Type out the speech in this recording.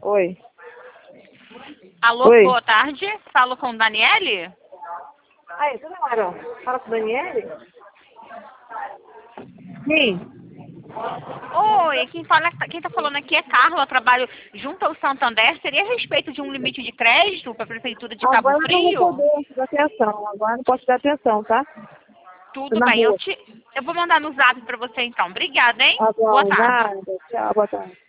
Oi. Alô, Oi. boa tarde. Falo com Daniele? Aí, tudo bem, fala com o Daniele? Sim. Oi, quem tá falando aqui é Carla, eu trabalho junto ao Santander. Seria a respeito de um limite de crédito para a Prefeitura de Cabo Agora eu não vou Frio? poder dar atenção. Agora não posso dar atenção, tá? Tô Tudo na bem, rua. eu vou mandar no zap para você então. Obrigada, hein? Tá Boa bom, tarde. nada. Tchau, boa tarde.